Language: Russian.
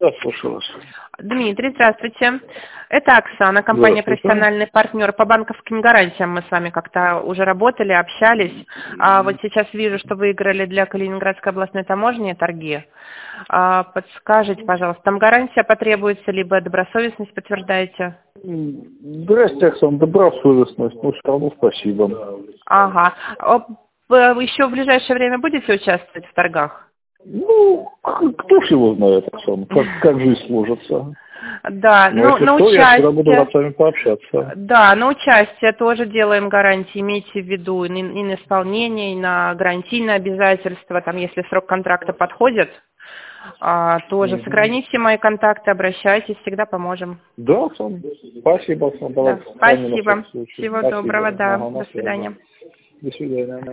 Да, слушаю вас. Дмитрий, здравствуйте. Это Оксана, компания Здравствуйте. «Профессиональный партнер». По банковским гарантиям мы с вами как-то уже работали, общались. А вот сейчас вижу, что выиграли для Калининградской областной таможни торги. Подскажите, пожалуйста, там гарантия потребуется, либо добросовестность подтверждаете? Здрасте, Оксана, добросовестность. Ну, все равно спасибо. Ага. Вы еще в ближайшее время будете участвовать в торгах? Ну, кто ж его знает, Оксана, как жизнь сложится. Да, Но если на что, я всегда буду участие. рад с вами пообщаться. Да, на участие тоже делаем гарантии, имейте в виду и на исполнение, и на гарантийные обязательства, там, если срок контракта подходит, тоже сохраните мои контакты, обращайтесь, всегда поможем. Да, Оксана. Спасибо, Оксана. Да, Давайте. спасибо. Всего Всего доброго, доброго, да. на До связи. свидания. До свидания.